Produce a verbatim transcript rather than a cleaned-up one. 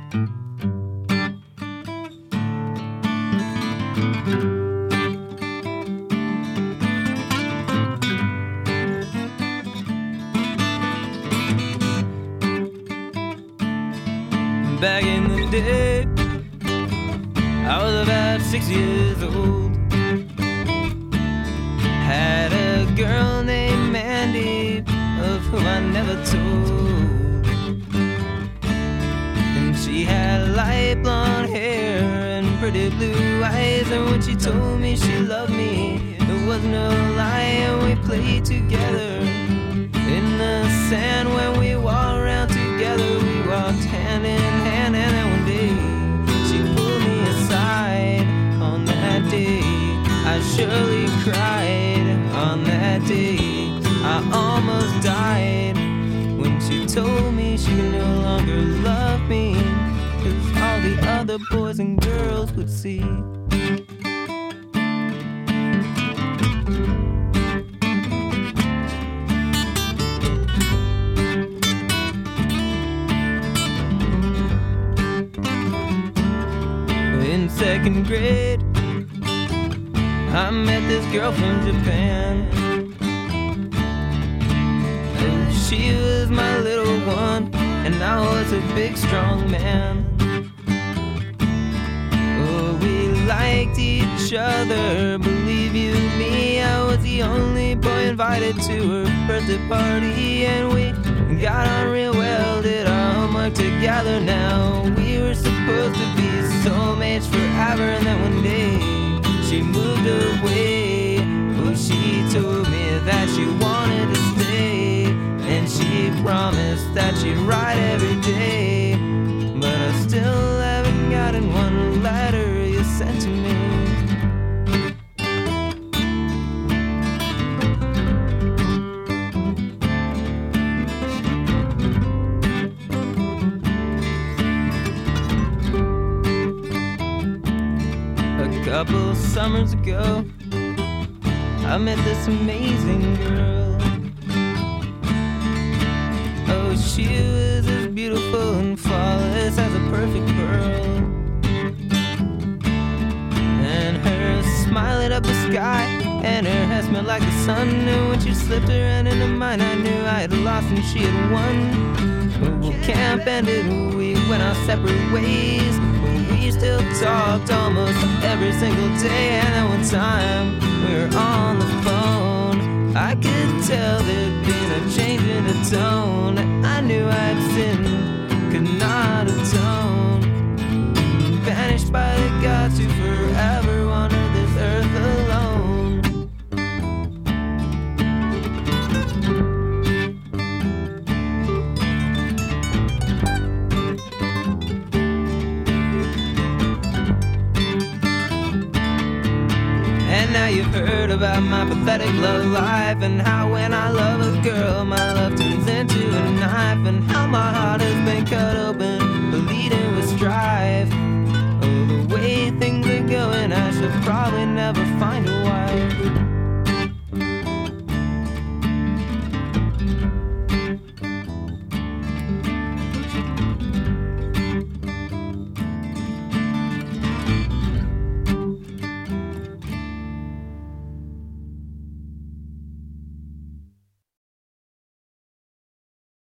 Back in the day, I was about six years old. Had a girl named Mandy, of whom I never told. And she had light blonde hair and pretty blue eyes. And when she told me she loved me, it was no lie. And we played together in the sand. When we walked around together, we walked hand in hand. And then one day she pulled me aside. On that day I surely cried. On that day I almost died when she told me she could no longer love me, 'cause all the other boys and girls would see. In second grade, I met this girl from Japan. And she was my little one, and I was a big strong man. Oh, we liked each other, believe you me. I was the only boy invited to her birthday party, and we got on real well, did our homework together. Now we were supposed to be soulmates forever, and then one day she moved away. Oh, she told me that she wanted to stay, and she promised that she'd write every day. But I still haven't gotten one letter you sent to me. A couple summers ago, I met this amazing girl. Oh, she was as beautiful and flawless as a perfect pearl. And her smile lit up the sky, and her hair smelled like the sun. And when she slipped her hand into mine, I knew I had lost and she had won. Well, camp ended, we went our separate ways. We still talked almost every single day. And then one time we were on the phone, I could tell there'd been a change in the tone. I knew I'd sinned, could not atone. Banished by the gods who forever wandered this earth alone. Now you've heard about my pathetic love life, and how when I love a girl, my love turns into a knife, and how my